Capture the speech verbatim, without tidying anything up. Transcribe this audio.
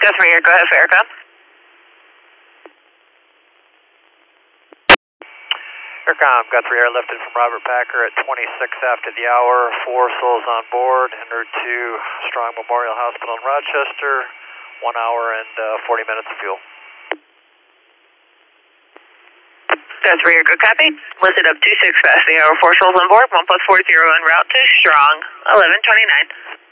Guthrie here, go ahead for aircom. Aircom, Guthrie Air lifted from Robert Packer at twenty-six after the hour, four souls on board, en route to Strong Memorial Hospital in Rochester, one hour and uh, forty minutes of fuel. Guthrie here, good copy. Lifted up two six past the hour, four souls on board, one plus four zero en route to Strong, eleven twenty-nine.